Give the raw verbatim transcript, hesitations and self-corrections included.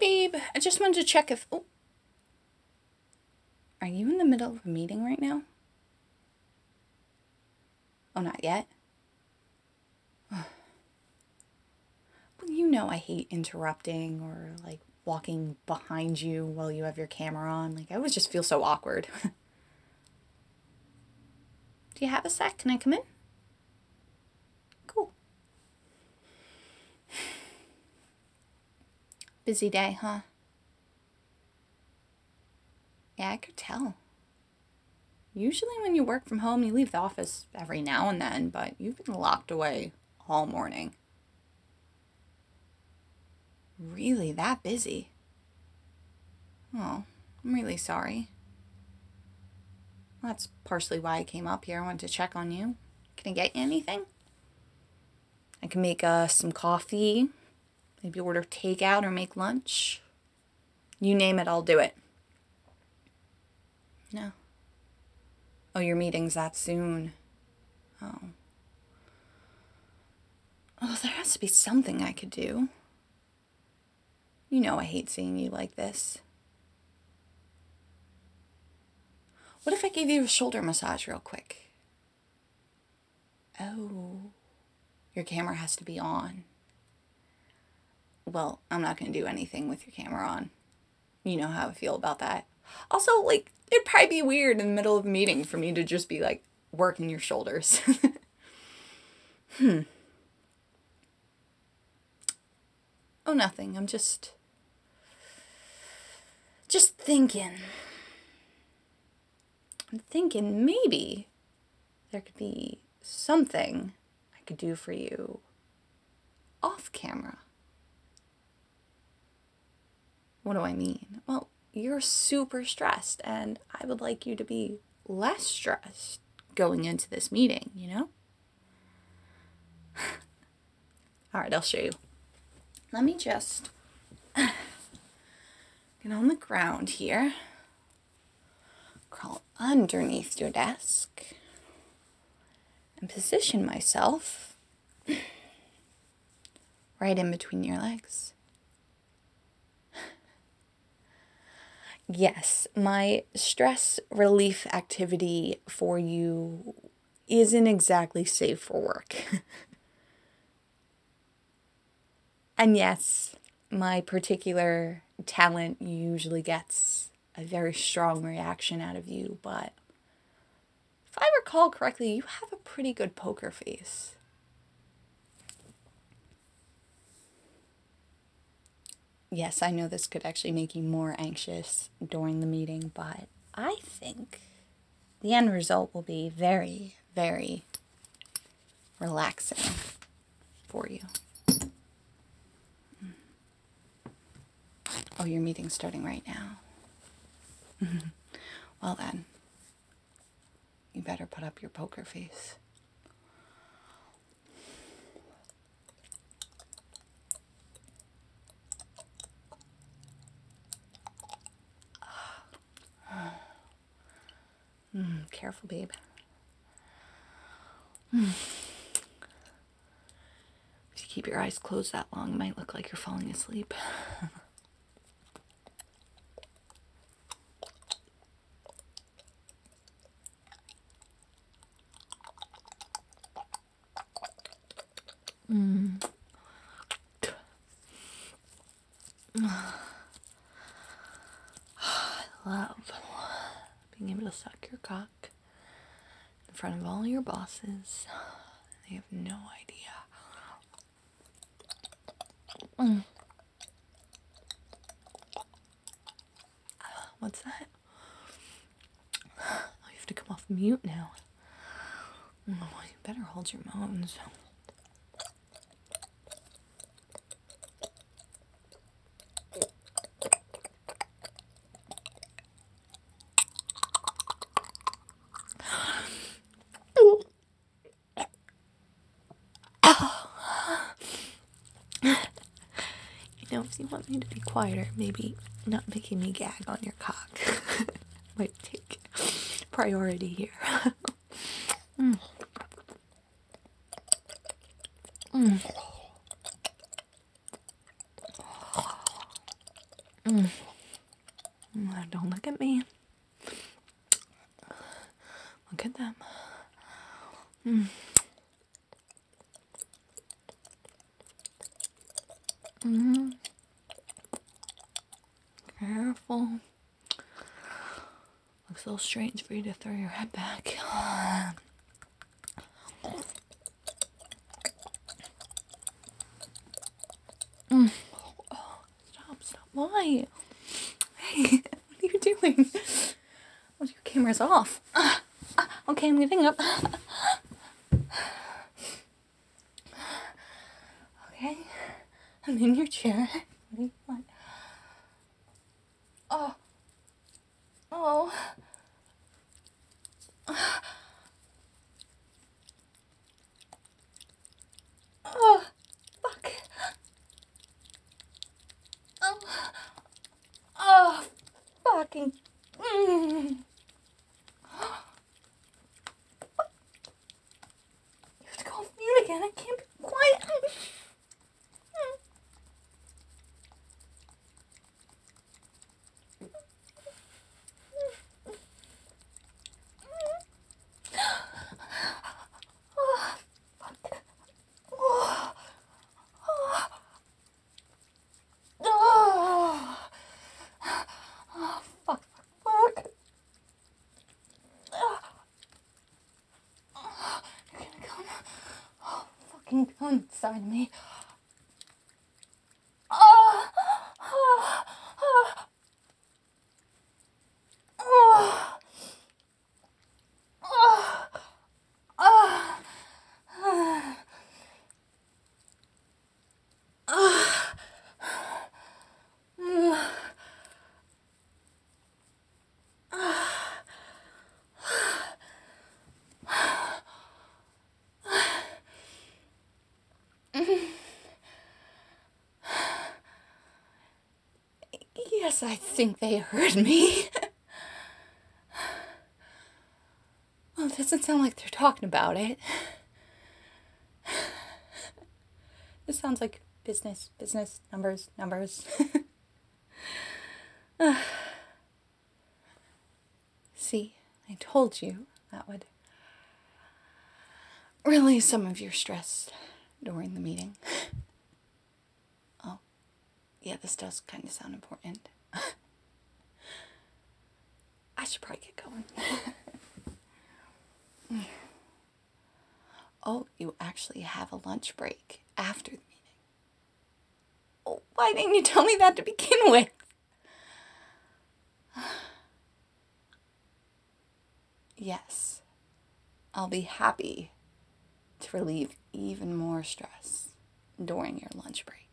babe. I just wanted to check if... Oh. Are you in the middle of a meeting right now? Oh, not yet? Well, you know I hate interrupting or, like, walking behind you while you have your camera on. Like, I always just feel so awkward. Do you have a sec? Can I come in? Cool. Busy day, huh? Yeah, I could tell. Usually when you work from home, you leave the office every now and then, but you've been locked away all morning. Really that busy? Oh, I'm really sorry. Well, that's partially why I came up here. I wanted to check on you. Can I get you anything? I can make uh, some coffee, maybe order takeout or make lunch. You name it, I'll do it. No. Oh, your meeting's that soon. Oh. Oh, there has to be something I could do. You know I hate seeing you like this. What if I gave you a shoulder massage real quick? Oh, your camera has to be on. Well, I'm not going to do anything with your camera on. You know how I feel about that. Also, like, it'd probably be weird in the middle of a meeting for me to just be, like, working your shoulders. hmm. Oh, nothing. I'm just... Just thinking. I'm thinking maybe there could be something I could do for you off camera. What do I mean? Well, you're super stressed, and I would like you to be less stressed going into this meeting, you know? All right, I'll show you. Let me just get on the ground here. Crawl underneath your desk and position myself right in between your legs. Yes, my stress relief activity for you isn't exactly safe for work. And yes, my particular talent usually gets a very strong reaction out of you, but if I recall correctly, you have a pretty good poker face. Yes, I know this could actually make you more anxious during the meeting, but I think the end result will be very, very relaxing for you. Oh, your meeting's starting right now. Well then, you better put up your poker face. Mm, careful, babe. Mm. If you keep your eyes closed that long, it might look like you're falling asleep. Mm. I love being able to suck your cock in front of all your bosses. They have no idea. Mm. What's that? Oh, you have to come off mute now. Oh, you better hold your moans. You know, if you want me to be quieter, maybe not making me gag on your cock might take priority here. mm. Mm. Mm. Don't look at me. Look at them. Mm. Mm. Careful. Looks a little strange for you to throw your head back. Mm. Oh, stop, stop. Why? Hey, what are you doing? Oh, your camera's off. Uh, uh, okay, I'm getting up. Okay, I'm in your chair. What do you want? Oh, oh. Oh, fuck. Oh, oh, fucking. Mm. You have to call mute again. I can't be quiet. Oh, fuck. Oh, oh, oh, oh, fuck, fuck, fuck. Oh, oh, you're gonna come. Oh, fucking come inside me. Oh, oh, oh, oh, oh, oh, oh, oh. Yes, I think they heard me. Well, it doesn't sound like they're talking about it. This sounds like business, business, numbers, numbers. See, I told you that would release some of your stress during the meeting. Oh, yeah, this does kind of sound important. I should probably get going. Oh, you actually have a lunch break after the meeting. Oh, why didn't you tell me that to begin with? Yes, I'll be happy to relieve even more stress during your lunch break.